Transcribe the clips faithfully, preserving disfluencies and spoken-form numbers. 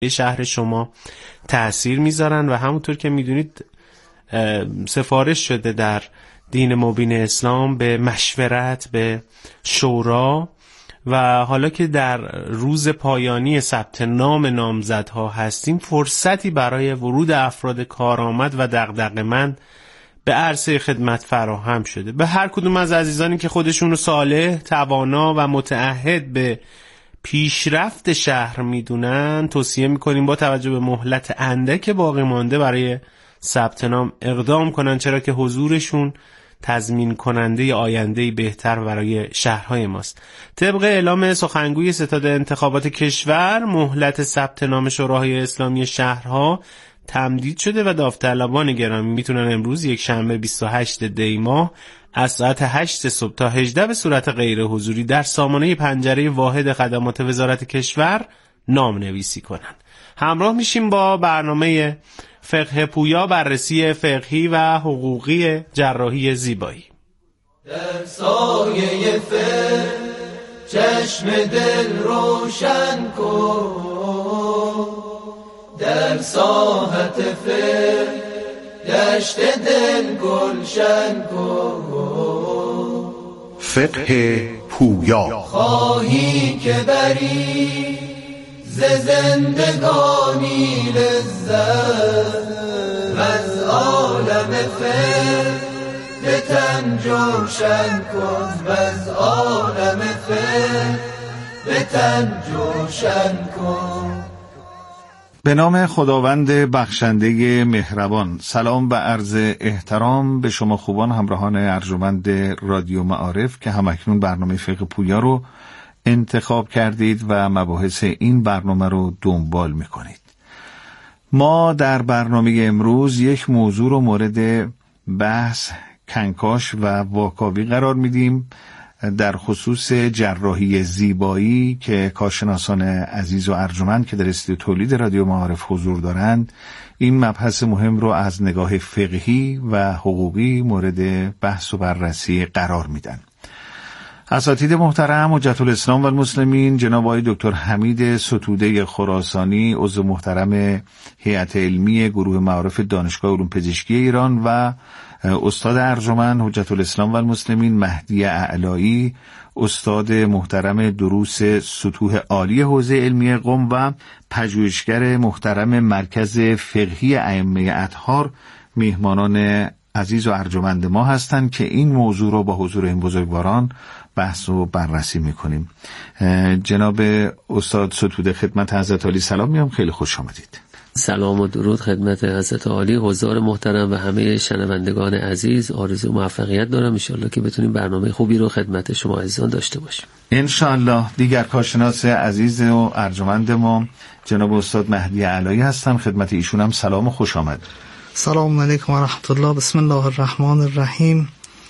شهر شما تأثیر میذارن و همونطور که میدونید سفارش شده در دین مبین اسلام به مشورت، به شورا، و حالا که در روز پایانی ثبت نام نامزدها هستیم، فرصتی برای ورود افراد کارآمد و دغدغه‌مند به عرصه خدمت فراهم شده. به هر کدوم از عزیزانی که خودشون رو صالح، توانا و متعهد به پیشرفت شهر میدونن، توصیه میکنیم با توجه به مهلت اندک باقی مانده برای ثبت نام اقدام کنن، چرا که حضورشون تضمین کننده آینده بهتر برای شهرهای ماست. طبق اعلام سخنگوی ستاد انتخابات کشور، مهلت ثبت نام شوراهای اسلامی شهرها تمدید شده و داوطلبان گرامی میتونن امروز یک شنبه بیست و هشتم دی ماه از ساعت هشت صبح تا هجده به صورت غیر حضوری در سامانه پنجره واحد خدمات وزارت کشور نام نویسی کنن. همراه میشیم با برنامه فقه پویا، بررسی فقهی و حقوقی جراحی زیبایی. در سایه فقه چشم دل روشن کن، در ساحت فقه دشت دل گلشن کن. فقه پویا. خواهی که بری ز زندگانی لذت، از عالم فقه به تن جوشن کن، از عالم فقه به تن جوشن کن. به نام خداوند بخشنده مهربان. سلام و عرض احترام به شما خوبان همراهان ارجمند رادیو معارف که همکنون برنامه فقه پویا رو انتخاب کردید و مباحث این برنامه رو دنبال میکنید. ما در برنامه امروز یک موضوع رو مورد بحث، کنکاش و واکاوی قرار میدیم در خصوص جراحی زیبایی که کارشناسان عزیز و ارجمند که در استودیو تولید رادیو معارف حضور دارند این مبحث مهم رو از نگاه فقهی و حقوقی مورد بحث و بررسی قرار میدن. اساتید محترم حجت الاسلام و المسلمین جناب آقای دکتر حمید ستوده خراسانی، عضو محترم هیئت علمی گروه معارف دانشگاه علوم پزشکی ایران، و استاد ارجمند حجت الاسلام و المسلمین مهدی اعلایی، استاد محترم دروس سطوح عالی حوزه علمی قم و پژوهشگر محترم مرکز فقهی ائمه اطهار، میهمانان عزیز و ارجمند ما هستند که این موضوع رو با حضور این بزرگواران بحث و بررسی میکنیم. جناب استاد ستوده خدمت حضرت عالی سلام میام، خیلی خوش آمدید. سلام و درود خدمت حضرت عالی، حضار محترم و همه شنوندگان عزیز. آرزو موفقیت دارم ان شاءالله که بتونیم برنامه خوبی رو خدمت شما عزیزان داشته باشیم ان شاءالله. دیگر کارشناس عزیز و ارجمند ما جناب استاد مهدی اعلایی هستن، خدمت ایشون هم سلام و خوش آمد. سلام علیکم و رحمت الله. بسم الله الرحمن الرحیم.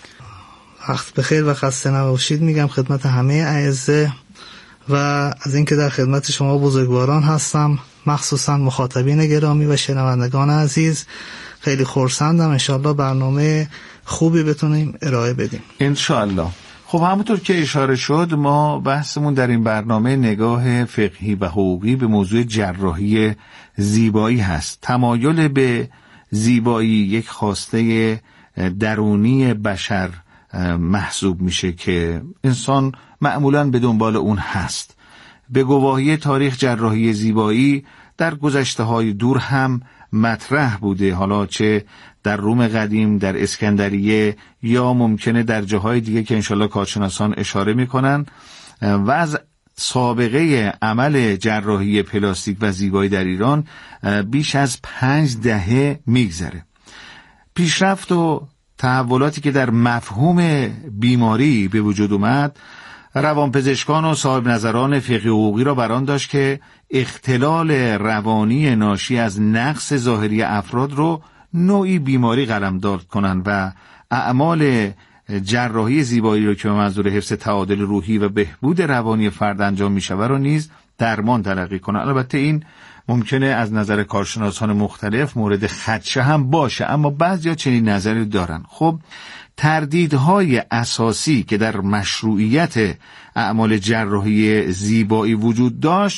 وقت بخیر و خسته نباشید میگم خدمت همه اعزه و از اینکه در خدمت شما بزرگواران هستم، مخصوصا مخاطبین گرامی و شنوندگان عزیز. خیلی خرسندم، انشالله برنامه خوبی بتونیم ارائه بدیم انشالله. خب همونطور که اشاره شد، ما بحثمون در این برنامه نگاه فقهی و حقوقی به موضوع جراحی زیبایی هست. تمایل به زیبایی یک خواسته درونی بشر محسوب میشه که انسان معمولاً به دنبال اون هست. به گواهی تاریخ جراحی زیبایی در گذشته های دور هم مطرح بوده، حالا چه در روم قدیم، در اسکندریه یا ممکنه در جاهای دیگه که انشالله کارشناسان اشاره میکنن، و از سابقه عمل جراحی پلاستیک و زیبایی در ایران بیش از پنج دهه میگذره. پیشرفت و تحولاتی که در مفهوم بیماری به وجود اومد، روانپزشکان و صاحب نظران فقهی حقوقی را بران داشت که اختلال روانی ناشی از نقص ظاهری افراد رو نوعی بیماری قلمداد کنند و اعمال جراحی زیبایی رو که به منظور حفظ تعادل روحی و بهبود روانی فرد انجام می شود رو نیز درمان تلقی کنند. البته این ممکنه از نظر کارشناسان مختلف مورد خدشه هم باشه، اما بعضیا چنین نظری دارن. خب تردیدهای اساسی که در مشروعیت اعمال جراحی زیبایی وجود داشت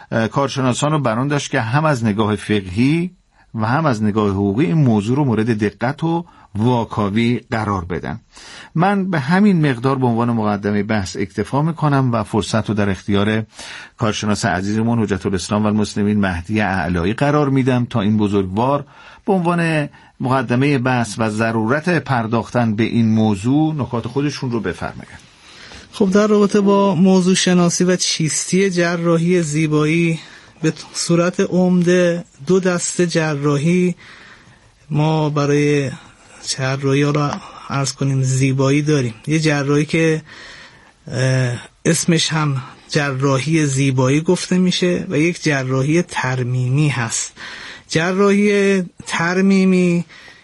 کارشناسان رو بران داشت که هم از نگاه فقهی و هم از نگاه حقوقی این موضوع رو مورد دقت و واکاوی قرار بدن. من به همین مقدار به عنوان مقدمه بحث اکتفا میکنم و فرصت رو در اختیار کارشناس عزیزمون حجت الاسلام و المسلمین مهدی اعلایی قرار میدم تا این بزرگوار به عنوان مقدمه بحث و ضرورت پرداختن به این موضوع نکات خودشون رو بفرمایند. خب در رابطه با موضوع شناسی و چیستی جراحی زیبایی به صورت عمده دو دسته جراحی ما برای جراحی را عرض کنیم زیبایی داریم. یه جراحی که اسمش هم جراحی زیبایی گفته میشه و یک جراحی ترمیمی هست. جراحی ترمیمی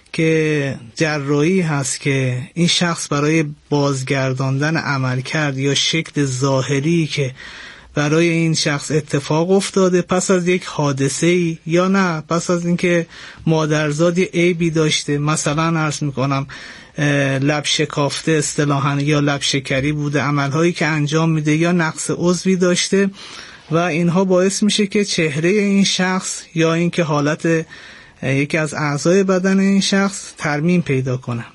که جراحی هست که این شخص برای بازگرداندن عملکرد یا شکل ظاهری که برای این شخص اتفاق افتاده پس از یک حادثه‌ای یا نه پس از اینکه مادرزادی عیبی داشته، مثلا عرض میکنم لب شکافته اصطلاحاً یا لب شکری بوده، عملهایی که انجام میده یا نقص عضوی داشته و اینها باعث میشه که چهره این شخص یا اینکه حالت یکی از اعضای بدن این شخص ترمیم پیدا کنه.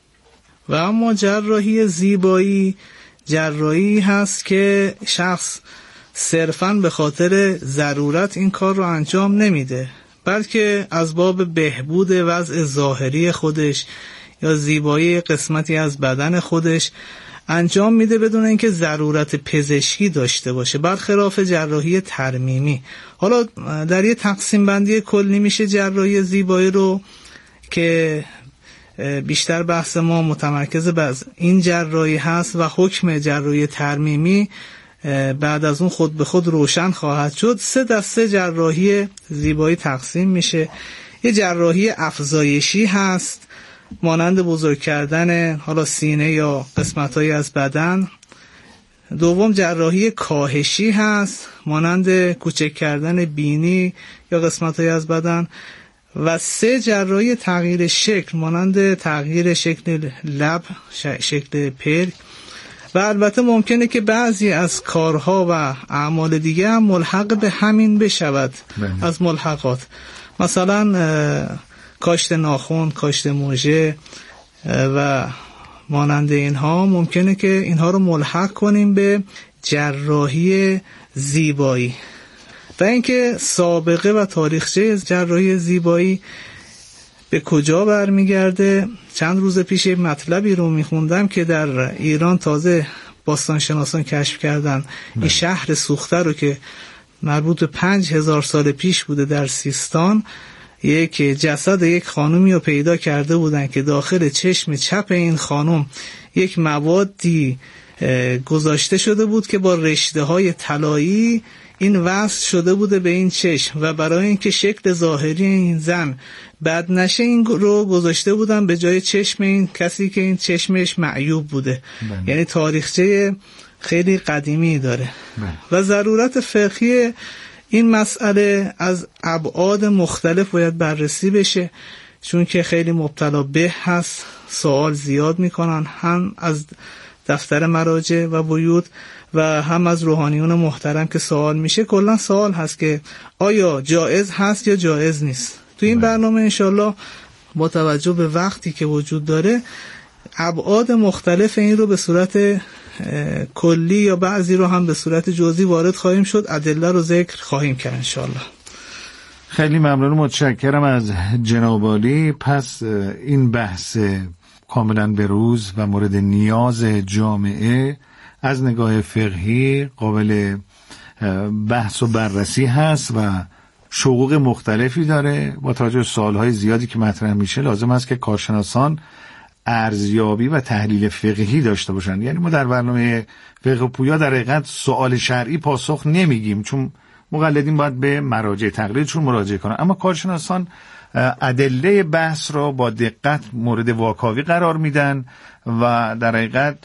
و اما جراحی زیبایی جراحی هست که شخص صرفاً به خاطر ضرورت این کار رو انجام نمیده، بلکه از باب بهبود وضع ظاهری خودش یا زیبایی قسمتی از بدن خودش انجام میده بدون اینکه ضرورت پزشکی داشته باشه، برخلاف جراحی ترمیمی. حالا در یه تقسیم بندی کلی میشه جراحی زیبایی رو که بیشتر بحث ما متمرکز بر این جراحی هست و حکم جراحی ترمیمی بعد از اون خود به خود روشن خواهد شد. سه دسته جراحی زیبایی تقسیم میشه. یه جراحی افزایشی هست مانند بزرگ کردن حالا سینه یا قسمت‌هایی از بدن. دوم جراحی کاهشی هست مانند کوچک کردن بینی یا قسمت‌هایی از بدن. و سه جراحی تغییر شکل مانند تغییر شکل لب، شکل پلک. و البته ممکنه که بعضی از کارها و اعمال دیگه هم ملحق به همین بشود بله. از ملحقات مثلا کاشت ناخن، کاشت موژه و مانند اینها ممکنه که اینها رو ملحق کنیم به جراحی زیبایی. و اینکه سابقه و تاریخچه جراحی زیبایی به کجا برمیگرده، چند روز پیش مطلبی رو میخوندم که در ایران تازه باستانشناسان کشف کردن این شهر سوخته رو که مربوط به پنج هزار سال پیش بوده در سیستان، یک جسد یک خانومی رو پیدا کرده بودن که داخل چشم چپ این خانم یک موادی گذاشته شده بود که با رشته های طلایی این وصل شده بوده به این چشم و برای اینکه شکل ظاهری این زن بد نشه این رو گذاشته بودن به جای چشم این کسی که این چشمش معیوب بوده. بله. یعنی تاریخچه خیلی قدیمی داره. بله. و ضرورت فقهی این مسئله از ابعاد مختلف باید بررسی بشه، چون که خیلی مبتلا به هست، سوال زیاد میکنن هم از دفتر مراجع و بیوت و هم از روحانیون محترم که سوال میشه. کلا سوال هست که آیا جایز هست یا جایز نیست. تو این برنامه انشالله با توجه به وقتی که وجود داره ابعاد مختلف این رو به صورت کلی یا بعضی رو هم به صورت جزئی وارد خواهیم شد، ادله رو ذکر خواهیم کرد انشالله. خیلی ممنون، متشکرم از جناب عالی. پس این بحث کاملا بروز و مورد نیاز جامعه از نگاه فقهی قابل بحث و بررسی هست و شقوق مختلفی داره. با توجه به سوالهای زیادی که مطرح میشه لازم است که کارشناسان ارزیابی و تحلیل فقهی داشته باشن. یعنی ما در برنامه فقه پویا در حقیقت سوال شرعی پاسخ نمیگیم، چون مقلدین باید به مراجع تقلیدشون مراجعه کنن، اما کارشناسان ادله بحث را با دقت مورد واکاوی قرار میدن و در حقیقت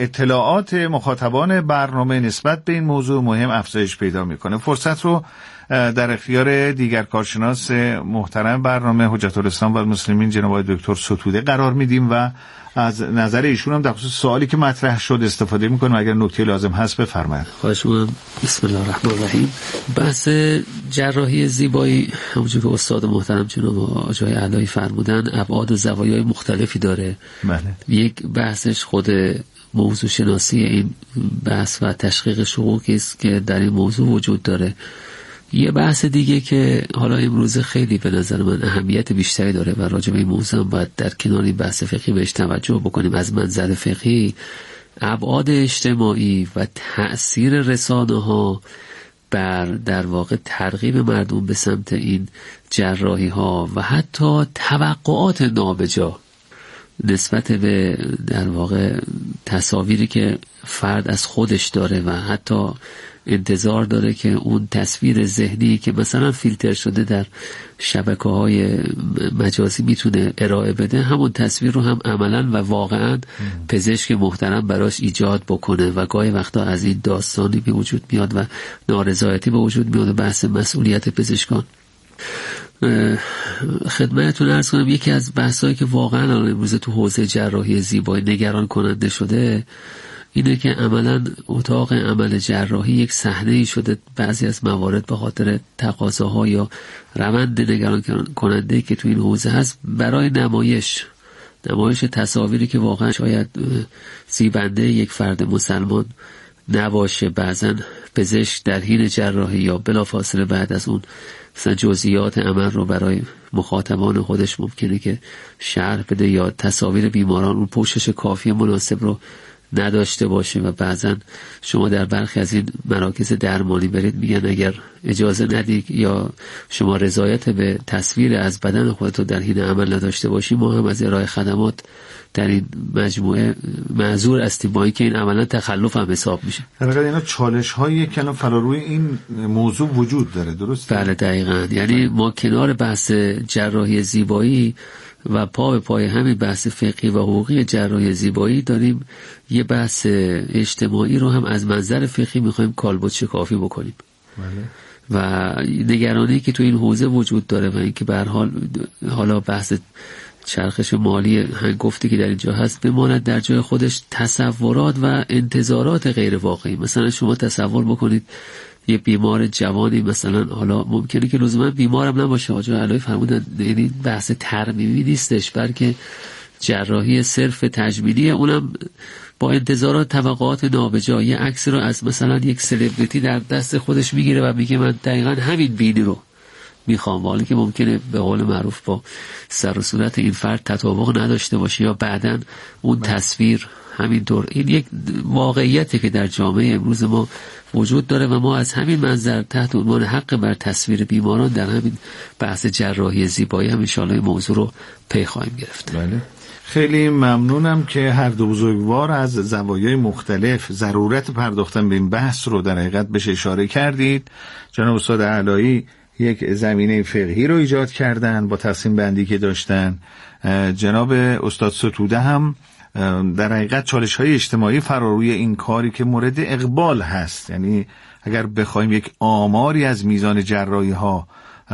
اطلاعات مخاطبان برنامه نسبت به این موضوع مهم افزایش پیدا میکنه. فرصت رو در اختیار دیگر کارشناس محترم برنامه حجت الاسلام و المسلمین جناب آقای دکتر ستوده قرار میدیم و از نظر ایشون هم در خصوص سوالی که مطرح شد استفاده میکنیم. اگر نکته لازم هست بفرمایید. خواهش می‌کنم. بسم الله الرحمن الرحیم. بحث جراحی زیبایی همونجور که استاد محترم جناب آقای علایی فرمودن ابعاد و زوایای مختلفی داره. بله. یک بحثش خود موضوع شناسی این بحث و تشقیق شقوقی است که در این موضوع وجود داره. یه بحث دیگه که حالا امروز خیلی به نظر من اهمیت بیشتری داره و راجع به این موضوع هم باید در کنار این بحث فقهی بهش توجه بکنیم از منظر فقهی، ابعاد اجتماعی و تأثیر رسانه‌ها بر در واقع ترغیب مردم به سمت این جراحی ها و حتی توقعات نابجا نسبت به در واقع تصاویری که فرد از خودش داره و حتی انتظار داره که اون تصویر ذهنی که مثلا فیلتر شده در شبکه‌های مجازی میتونه ارائه بده، همون تصویر رو هم عملاً و واقعاً پزشک محترم براش ایجاد بکنه و گاهی وقتا از این داستانی به وجود میاد و نارضایتی به وجود میاد. بحث مسئولیت پزشکان خدمتتون عرض کنم یکی از بحثایی که واقعاً الان امروز تو حوزه جراحی زیبایی نگران کننده شده اینه که عملاً اتاق عمل جراحی یک صحنه‌ای شده بعضی از موارد به خاطر تقاضاها یا روند نگران کننده که تو این حوزه هست برای نمایش نمایش تصاویری که واقعا شاید زیبنده یک فرد مسلمان نباشه. بعضا پزشک در حین جراحی یا بلافاصله بعد از اون مثلا جزئیات عمل رو برای مخاطبان خودش ممکنه که شرح بده یا تصاویر بیماران اون پوشش کافی مناسب رو نداشته باشه و بعضا شما در برخی از این مراکز درمانی برید میگن اگر اجازه ندید یا شما رضایت به تصویر از بدن خودت رو در حین عمل نداشته باشی ما هم از ارائه خدمات در این مجموعه معذور هستیم، با اینکه این عملا تخلف هم حساب میشه. در واقع اینا چالش هایی که الان فراروی این موضوع وجود داره، درسته؟ بله دقیقاً. یعنی ما کنار بحث جراحی زیبایی و پا به پای همین بحث فقهی و حقوقی جراحی زیبایی داریم یه بحث اجتماعی رو هم از منظر فقهی میخوایم کالبد شکافی بکنیم. بله. و نگرانی که تو این حوزه وجود داره و اینکه به هر حال حالا بحث چرخش مالی هنگفتی که در اینجا هست بماند در جای خودش، تصورات و انتظارات غیر واقعی. مثلا شما تصور بکنید یه بیمار جوانی مثلا حالا ممکنه که لزوما بیمارم نباشه، آقای علایی فرمودن یعنی بحث ترمیمی نیستش بلکه جراحی صرف تجمیلی، اونم با انتظارات توقعات نابجا. یه عکس رو از مثلا یک سلبریتی در دست خودش میگیره و میگه من دقیقاً همین بینی رو میخوام، ولی که ممکنه به قول معروف با سر و صورت این فرد تطابق نداشته باشه یا بعداً اون تصویر همینطور. این یک واقعیتی که در جامعه امروز ما وجود داره و ما از همین منظر تحت عنوان حق بر تصویر بیماران در همین بحث جراحی زیبایی هم انشاءالله موضوع رو پی خواهیم گرفت. بله. خیلی ممنونم که هر دو بزرگوار از زوایای مختلف ضرورت پرداختن به این بحث رو در حقیقت بهش اشاره کردید. جناب استاد علایی یک زمینه فقهی رو ایجاد کردن با تقسیم بندی که داشتن. جناب استاد ستوده هم در حقیقت چالش های اجتماعی فراروی این کاری که مورد اقبال هست، یعنی اگر بخوایم یک آماری از میزان جراحی ها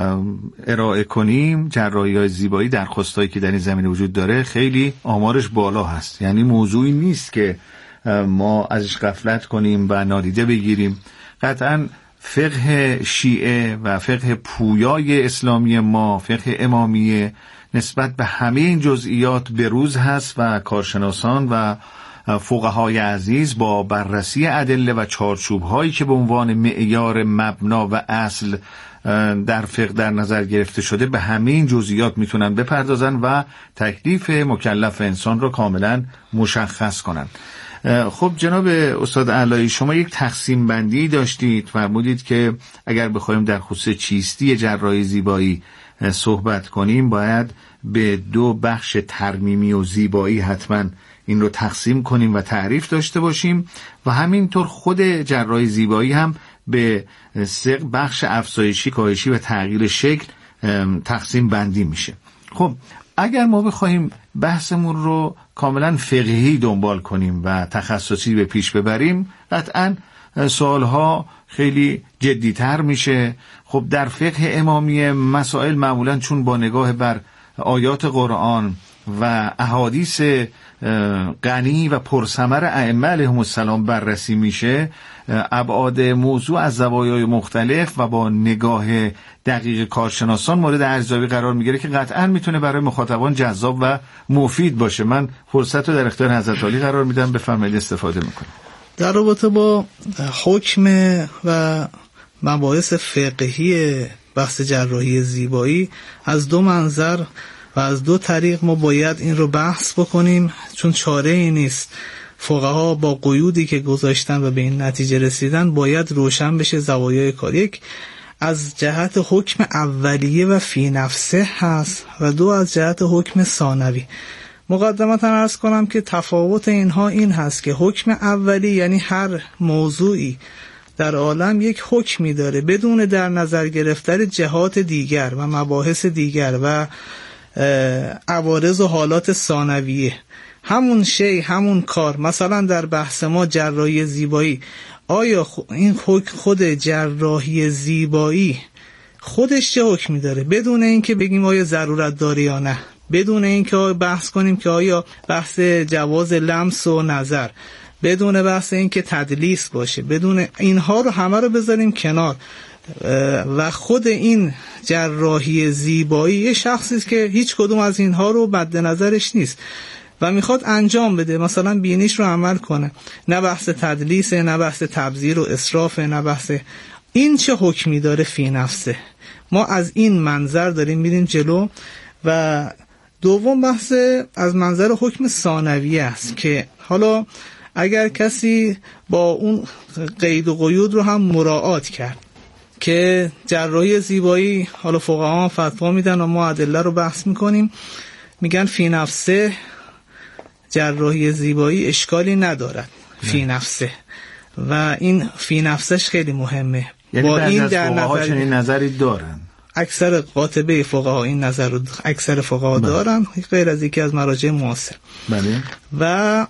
ارائه کنیم، جراحی های زیبایی درخواستایی که در این زمینه وجود داره خیلی آمارش بالا هست. یعنی موضوعی نیست که ما ازش غفلت کنیم و نادیده بگیریم. قطعاً فقه شیعه و فقه پویای اسلامی ما، فقه امامیه، نسبت به همه این جزئیات بروز هست و کارشناسان و فقهای عزیز با بررسی ادله و چارچوب هایی که به عنوان معیار مبنا و اصل در فقه در نظر گرفته شده به همه این جزئیات میتونن بپردازن و تکلیف مکلف انسان رو کاملا مشخص کنن. خب جناب استاد علایی، شما یک تقسیم بندی داشتید، فرمودید که اگر بخوایم در خصوص چیستی جراحی زیبایی صحبت کنیم باید به دو بخش ترمیمی و زیبایی حتما این رو تقسیم کنیم و تعریف داشته باشیم و همینطور خود جراحی زیبایی هم به سه بخش افزایشی، کاهشی و تغییر شکل تقسیم بندی میشه. خب اگر ما بخوایم بحثمون رو کاملا فقهی دنبال کنیم و تخصصی به پیش ببریم، قطعاً سوالها خیلی جدیتر میشه. خب در فقه امامیه مسائل معمولا چون با نگاه بر آیات قرآن و احادیث غنی و پرثمر ائمه علیهم السلام بررسی میشه، ابعاد موضوع از زوایای مختلف و با نگاه دقیق کارشناسان مورد ارزیابی قرار میگیره که قطعا میتونه برای مخاطبان جذاب و مفید باشه. من فرصت رو در اختیار حضرت عالی قرار میدم، بفرمایید استفاده میکنم. در رابطه با حکم و مباحث فقهی بحث جراحی زیبایی از دو منظر و از دو طریق ما باید این رو بحث بکنیم، چون چاره ای نیست. فقها با قیودی که گذاشتن و به این نتیجه رسیدن باید روشن بشه زوایای کار. یک از جهت حکم اولیه و فی نفسه هست و دو از جهت حکم ثانوی. مقدمتا عرض کنم که تفاوت اینها این هست که حکم اولی یعنی هر موضوعی در عالم یک حکمی داره بدون در نظر گرفتن جهات دیگر و مباحث دیگر و عوارض و حالات ثانویه. همون شی همون کار، مثلا در بحث ما جراحی زیبایی، آیا این خود جراحی زیبایی خودش چه حکمی داره بدون اینکه بگیم آیا ضرورت داره یا نه، بدون اینکه بحث کنیم که آیا بحث جواز لمس و نظر، بدون بحث اینکه تدلیس باشه، بدون اینها رو همه رو بذاریم کنار و خود این جراحی زیبایی یه شخصی است که هیچ کدوم از اینها رو مد نظرش نیست و میخواد انجام بده، مثلا بینیش رو عمل کنه، نه بحث تدلیس، نه بحث تبذیر و اسراف، نه بحث این چه حکمی داره فی نفسه. ما از این منظر داریم میریم جلو. و دوم بحث از منظر حکم ثانویه است که حالا اگر کسی با اون قید و قیود رو هم مراعات کرد که جراحی زیبایی، حالا فقها فتوا میدن و ما ادله رو بحث میکنیم، میگن فی نفسه جراحی زیبایی اشکالی ندارد فی نفسه و این فی نفسش خیلی مهمه. یعنی با این در نظر چنین نظری دارن، اکثر قاطبه فقها این نظر رو اکثر فقها دارن غیر از یکی از مراجع معاصر. بله. و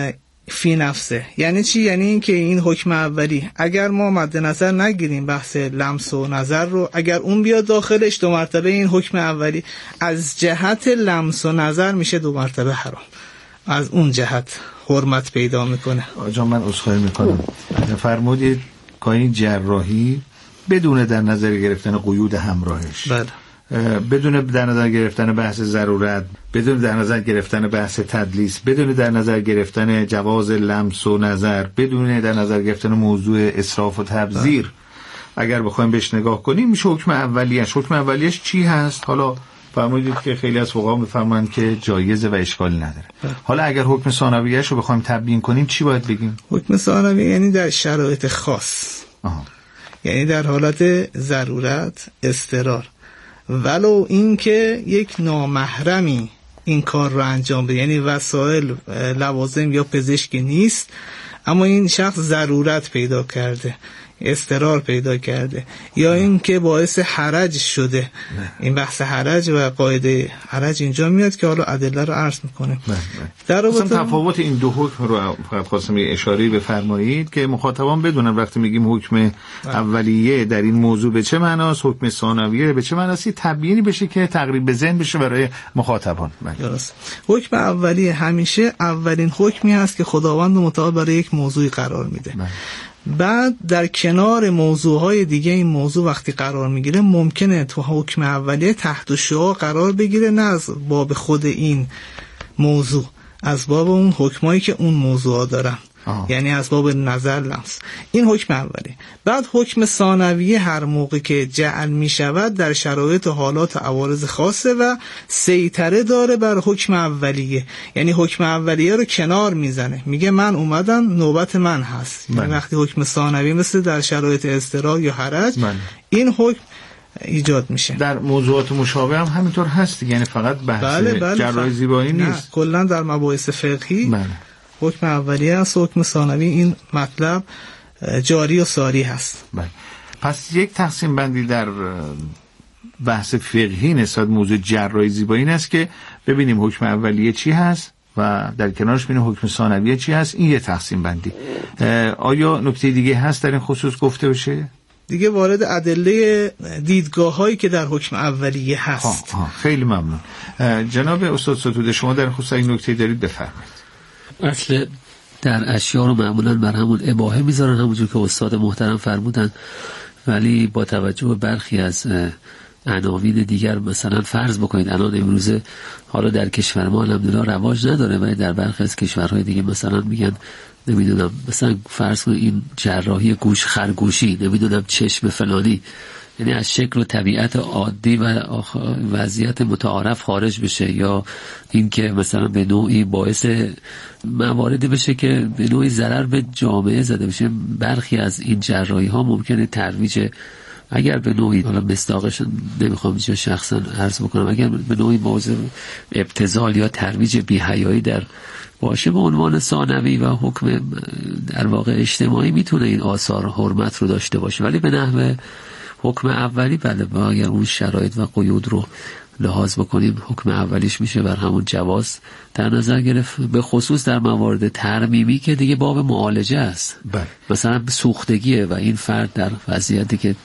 فی نفسه یعنی چی؟ یعنی این که این حکم اولی اگر ما مد نظر نگیریم بحث لمس و نظر رو، اگر اون بیاد داخلش دو مرتبه این حکم اولی از جهت لمس و نظر میشه دو مرتبه حرام، از اون جهت حرمت پیدا میکنه. آجا من عذرخواهی میکنم، فرمودید که این جراحی بدون در نظر گرفتن قیود همراهش، بله، بدون در نظر گرفتن بحث ضرورت، بدون در نظر گرفتن بحث تدلیس، بدون در نظر گرفتن جواز لمس و نظر، بدون در نظر گرفتن موضوع اسراف و تبذیر، اگر بخوایم بهش نگاه کنیم میشه حکم اولیش. حکم اولیش چی هست؟ حالا فرمودید که خیلی از فقها میفرمایند که جایزه و اشکالی نداره. حالا اگر حکم ثانویش رو بخوایم تبیین کنیم چی باید بگیم؟ حکم ثانوی یعنی در شرایط خاص، آها. یعنی در حالت ضرورت، اضطرار، ولو اینکه یک نامحرمی این کار رو انجام بده، یعنی وسایل لوازم یا پزشکی نیست اما این شخص ضرورت پیدا کرده، اضطرار پیدا کرده، یا این که باعث حرج شده. نه. این بحث حرج و قاعده حرج اینجا میاد که حالا ادله رو عرض میکنه. در رابطه تفاوت این دو حکم رو فقط خواستم اشاره بفرمایید که مخاطبان بدونن وقتی میگیم حکم نه. اولیه در این موضوع به چه معناست، حکم ثانویه به چه معناست، تبیینی بشه که تقریب به ذهن بشه برای مخاطبان. درست. حکم اولیه همیشه اولین حکمی هست که خداوند متعال برای یک موضوعی قرار میده. نه. بعد در کنار موضوعهای دیگه این موضوع وقتی قرار میگیره ممکنه تو حکم اولیه تحت شعاع قرار بگیره، نه از باب خود این موضوع، از باب اون حکمایی که اون موضوعا دارن. آه. یعنی از باب نظر لمس. این حکم اولی. بعد حکم ثانویه هر موقع که جعل می شود در شرایط و حالات عوارض خاصه و سیطره داره بر حکم اولیه، یعنی حکم اولیه رو کنار میزنه، میگه من اومدم نوبت من هست. یعنی وقتی حکم ثانویه مثل در شرایط اضطرار یا حرج من. این حکم ایجاد میشه. در موضوعات مشابه هم همینطور هست، یعنی فقط بحث بله بله جراحی زیبایی نیست، کلا در مباحث فقهی بله. حکم اولیه است، حکم ثانوی این مطلب جاری و ساری هست. بله. پس یک تقسیم بندی در بحث فقهی نسبت موضوع جراحی زیبایی این است که ببینیم حکم اولیه چی هست، و در کنارش بین حکم ثانویه چی هست. این یه تقسیم بندی. آیا نکته دیگه هست در این خصوص گفته بشه؟ دیگه وارد ادله دیدگاه هایی که در حکم اولیه هست. ها ها خیلی ممنون. جناب استاد ستوده شما در خصوص این نکته دارید بفرمایید. اصل در اشیاء رو معمولا بر همون اباحه میذارن همونجور که استاد محترم فرمودن، ولی با توجه به برخی از عناوین دیگر، مثلا فرض بکنید الان امروزه حالا در کشور ما الحمدلله رواج نداره، ولی در برخی از کشورهای دیگه مثلا میگن نمیدونم مثلا فرض کنید این جراحی گوش خرگوشی، نمیدونم چشم فلانی، یعنی از شکل و طبیعت عادی و وضعیت متعارف خارج بشه، یا این که مثلا به نوعی باعث مواردی بشه که به نوعی ضرر به جامعه زده بشه. برخی از این جراحی ها ممکنه ترویج، اگر به نوعی حالا مصداقش نمیخوام اینجا شخصا عرض بکنم، اگر به نوعی موضوع ابتذال یا ترویج بی‌حیایی در باشه به عنوان ثانوی و حکم در واقع اجتماعی، میتونه این آثار حرمت رو داشته باشه، ولی به نحو حکم اولی بله، و اگر اون شرایط و قیود رو لحاظ بکنیم حکم اولیش میشه بر همون جواز در نظر گرفت، به خصوص در موارد ترمیمی که دیگه باب معالجه است. بله. مثلا سوختگیه و این فرد در وضعیتی که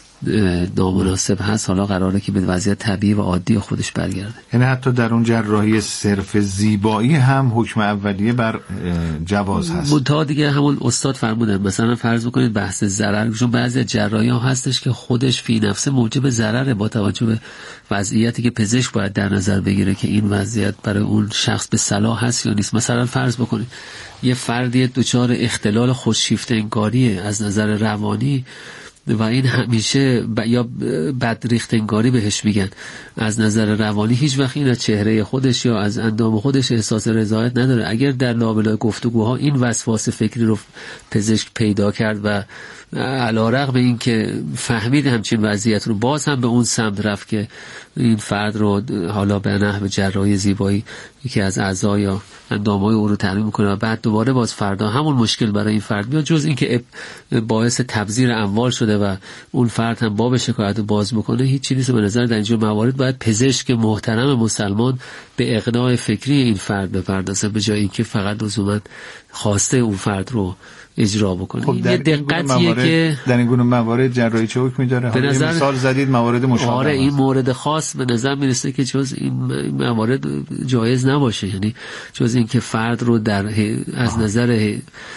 نامناسب هست حالا قراره که به وضعیت طبیعی و عادی خودش برگرده. یعنی حتی در اون جراحی صرف زیبایی هم حکم اولیه بر جواز هست. منتها دیگه همون استاد فرمودن مثلا فرض بکنید بحث ضرر، چون بعضی جراحی ها هستش که خودش فی نفسه موجب ضرره با توجه به وضعیتی که پزشک باید در نظر بگیره که این وضعیت برای اون شخص به صلاح هست یا نیست. مثلا فرض بکنید یه فردی دچار اختلال خودشیفته انگاری از نظر روانی و این همیشه ب... یا بدریختنگاری بهش میگن، از نظر روانی هیچ وقت این از چهره خودش یا از اندام خودش احساس رضایت نداره. اگر در لابلای گفتگوها این وسواس فکری رو پزشک پیدا کرد و علیرغم این که فهمید همچین وضعیت رو، باز هم به اون سمت رفت که این فرد رو حالا به نحو جراحی زیبایی یکی از اعضا یا اندام‌های او رو ترمیم میکنه و بعد دوباره باز فردا همون مشکل برای این فرد میاد، جز این که باعث تبذیر اموال شده و اون فرد هم باب شکایت رو باز میکنه، هیچ چیزی نیست. به نظر در اینجور موارد باید پزشک محترم مسلمان به اقناع فکری این فرد بپردازه، به جای اینکه فقط لزوما خواسته اون فرد رو اجرا بکنه. خب یه دقتیه که در این گونه موارد جراحی چه حکمی داره؟ به نظر مثال زدید موارد مشابه. آره این مورد خاص به نظر میرسه که جز این موارد جایز نباشه، یعنی جز این که فرد رو در از نظر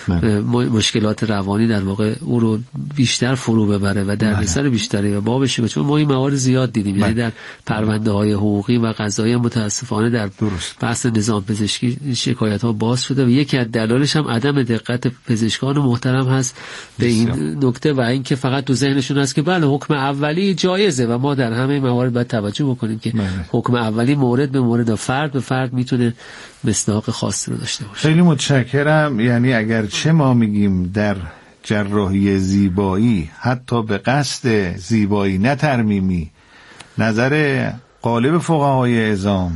مشکلات روانی در واقع او رو بیشتر فرو ببره و در نظر بیشتری و بابشه، چون ما این موارد زیاد دیدیم. یعنی در پرونده های حقوقی و قضایی متاسفانه در بحث نظام پزشکی شکایت ها باز شده و یکی از دلایلش هم عدم دقت پزشکان محترم هست به این نکته و اینکه فقط تو ذهنشون هست که بله حکم اولی جایزه و ما در همه موارد باید توجه بکنیم که بله. حکم اولی مورد به مورد و فرد به فرد میتونه مصداق خاصی رو داشته باشه. خیلی متشکرم. یعنی اگر چه ما میگیم در جراحی زیبایی حتی به قصد زیبایی نه ترمیمی، نظر غالب فقهای اعظام،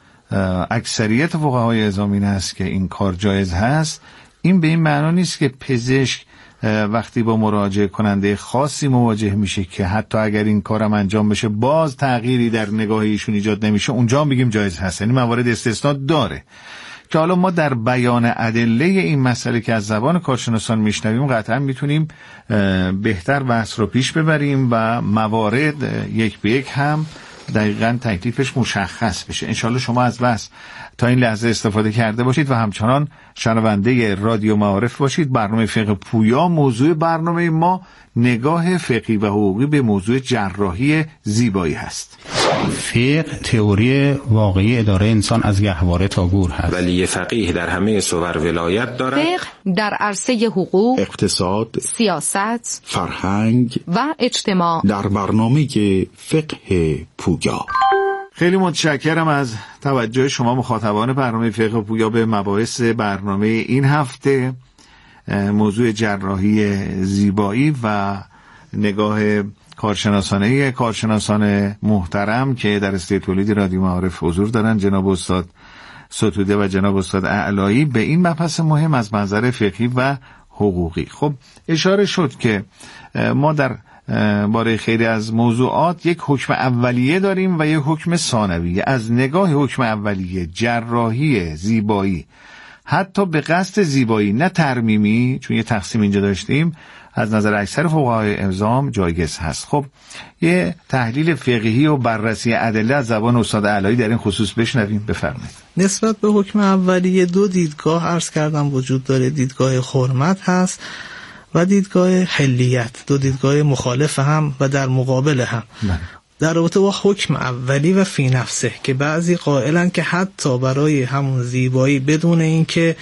اکثریت فقهای اعظام این هست که این کار جایز هست، این به این معنا نیست که پزشک وقتی با مراجعه کننده خاصی مواجه میشه که حتی اگر این کارم انجام بشه باز تغییری در نگاه ایشون ایجاد نمیشه اونجا میگیم جایز هست. یعنی موارد استثناء داره که حالا ما در بیان ادله این مسئله که از زبان کارشناسان میشنویم قطعا میتونیم بهتر بحث رو پیش ببریم و موارد یک به یک هم دقیقاً تکلیفش مشخص بشه. انشالله شما از بحث تا این لحظه استفاده کرده باشید و همچنان شنونده رادیو معارف باشید. برنامه فقه پویا، موضوع برنامه ما نگاه فقهی و حقوقی به موضوع جراحی زیبایی هست. فقه تئوری واقعی اداره انسان از گهواره تا گور هست. ولی فقیه در همه صور ولایت دارد. فقه در عرصه حقوق، اقتصاد، سیاست، فرهنگ و اجتماع در برنامه فقه پویا. خیلی متشکرم از توجه شما مخاطبان برنامه فقه پویا به مباحث برنامه این هفته، موضوع جراحی زیبایی و نگاه کارشناسانه کارشناسان محترم که در استودیو تولید رادیو معارف حضور دارن، جناب استاد ستوده و جناب استاد اعلایی، به این مبحث مهم از منظر فقهی و حقوقی. خب اشاره شد که ما در برای خیلی از موضوعات یک حکم اولیه داریم و یک حکم ثانویه. از نگاه حکم اولیه، جراحی زیبایی حتی به قصد زیبایی نه ترمیمی، چون یه تقسیم اینجا داشتیم، از نظر اکثر فقهای اعظام جایز هست. خب یه تحلیل فقهی و بررسی ادله از زبان استاد علایی در این خصوص بشنویم. بفرمایید. نسبت به حکم اولیه دو دیدگاه عرض کردم وجود داره، دیدگاه حرمت هست و دیدگاه حلیت، دو دیدگاه مخالف هم و در مقابل هم من. در رابطه با حکم اولی و فی نفسه که بعضی قائلن که حتی برای همون زیبایی بدون اینکه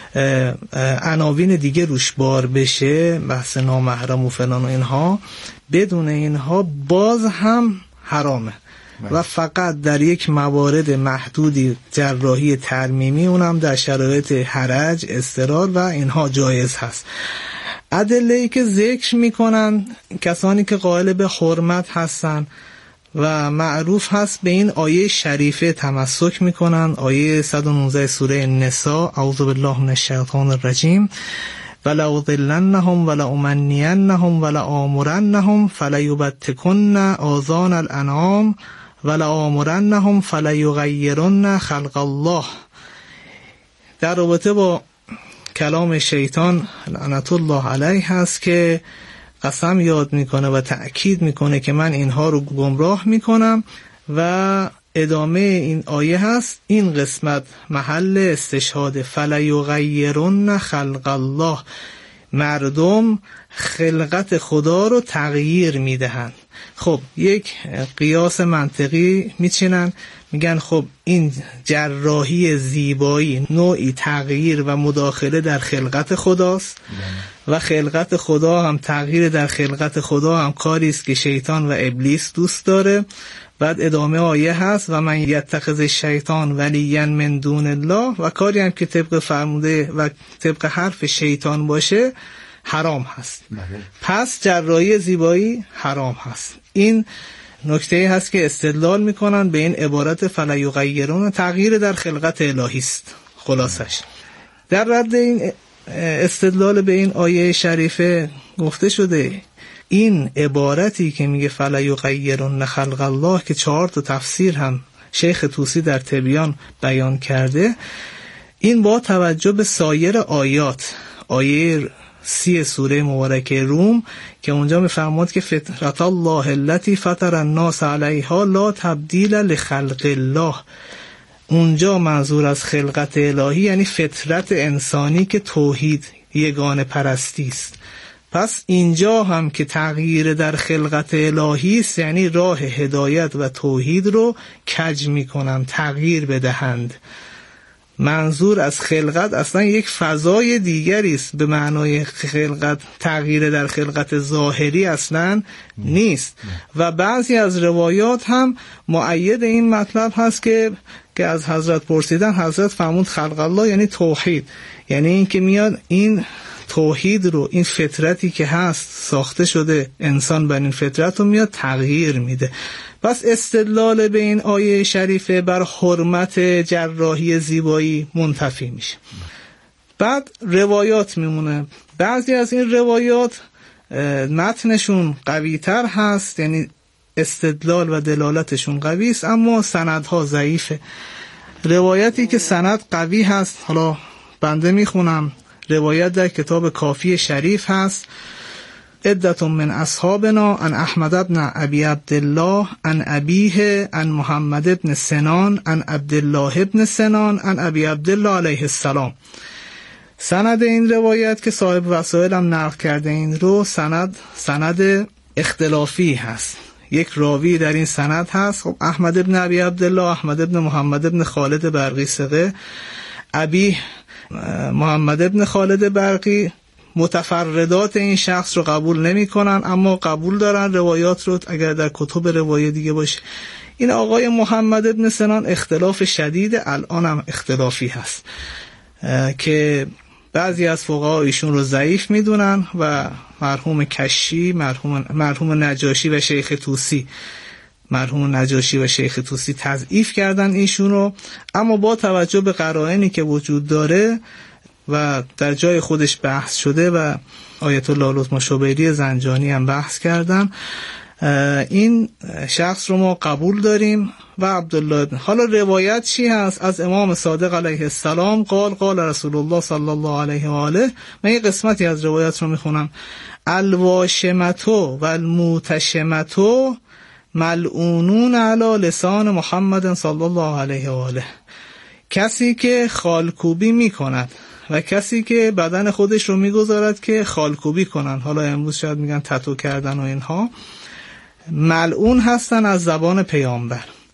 عناوین دیگه روش بار بشه، بحث نامحرم و فلان و اینها، بدون اینها باز هم حرامه من. و فقط در یک موارد محدودی جراحی ترمیمی، اونم در شرایط حرج، اضطرار و اینها جایز هست. ادله‌ای که ذکر میکنن کسانی که قائل به حرمت هستن و معروف هست به این آیه شریفه تمسک میکنن، آیه صد و نوزده سوره نساء، اعوذ بالله من الشیطان الرجیم، ولأضلنهم ولأمنینهم ولآمرنهم فلیبتکن آذان الانعام ولآمرنهم فلیغیرن خلق الله. در رابطه با کلام شیطان لعنت الله علیه هست که قسم یاد میکنه و تأکید میکنه که من اینها رو گمراه میکنم و ادامه این آیه هست این قسمت محل استشهاد، فلیغیرن خلق الله، مردم خلقت خدا رو تغییر میدهند. خب یک قیاس منطقی میچینن، میگن خب این جراحی زیبایی نوعی تغییر و مداخله در خلقت خداست و خلقت خدا هم تغییر در خلقت خدا هم کاری است که شیطان و ابلیس دوست داره. بعد ادامه آیه هست و من یتخذ شیطان ولیا من دون الله، و کاری هم که طبق فرموده و طبق حرف شیطان باشه حرام هست. پس جراحی زیبایی حرام هست. این نکته هست که استدلال میکنن به این عبارت فلیغیرون، تغییر در خلقت الهی است خلاصش. در رد این استدلال به این آیه شریفه گفته شده این عبارتی که میگه فلیغیرن خلق الله که چهار تا تفسیر هم شیخ طوسی در تبیان بیان کرده، این با توجه به سایر آیات، آیه سی سوره مبارکه روم که اونجا میفرماد که فطرت الله التي فطر الناس علیها لا تبدیل لخلق الله، اونجا منظور از خلقت الهی یعنی فطرت انسانی که توحید یگانه پرستی است. پس اینجا هم که تغییر در خلقت الهی است یعنی راه هدایت و توحید رو کج میکنن، تغییر بدهند. منظور از خلقت اصلا یک فضای دیگری است، به معنای خلقت تغییر در خلقت ظاهری اصلا نیست. و بعضی از روایات هم مؤید این مطلب هست که که از حضرت پرسیدن، حضرت فرمود خلق الله یعنی توحید، یعنی این که میاد این توحید رو، این فطرتی که هست ساخته شده انسان بر این فطرت رو میاد تغییر میده. پس استدلال به این آیه شریفه بر حرمت جراحی زیبایی منتفی میشه. بعد روایات میمونه، بعضی از این روایات متنشون قوی تر هست، یعنی استدلال و دلالتشون قوی است، اما سندها ضعیفه. روایتی که سند قوی هست، حالا بنده میخونم، روایت در کتاب کافی شریف هست: عدت من اصحابنا عن احمد بن ابی عبدالله عن ابیه عن محمد بن سنان عن عبدالله بن سنان عن ابی عبدالله علیه السلام. سند این روایت که صاحب وسائل هم نقل کرده این رو، سند سند اختلافی هست، یک راوی در این سند هست. خب احمد بن ابی عبدالله، احمد بن محمد بن خالد برقی ثقه، ابی محمد بن خالد برقی متفردات این شخص رو قبول نمی کنن، اما قبول دارن روایات رو اگر در کتب روایه دیگه باشه. این آقای محمد بن سنان اختلاف شدید، الان هم اختلافی هست که بعضی از فقها ایشون رو ضعیف میدونن و مرحوم کشی، مرحوم مرحوم نجاشی و شیخ طوسی مرحوم نجاشی و شیخ طوسی تضعیف کردن ایشون رو. اما با توجه به قرائنی که وجود داره و در جای خودش بحث شده و آیت الله لطما شبیری زنجانی هم بحث کردن. این شخص رو ما قبول داریم و عبدالله. حالا روایت چی هست از امام صادق علیه السلام؟ قال قال رسول الله صلی الله علیه و آله. من یه قسمتی از روایت رو میخونم. الواشمتو و الموتشمتو ملعونون علی لسان محمد صلی الله علیه و آله. کسی که خالکوبی میکند و کسی که بدن خودش رو میگذارد که خالکوبی کنن، حالا امروز شاید میگن تتو کردن و اینها، ملعون هستن از زبان پیامبر.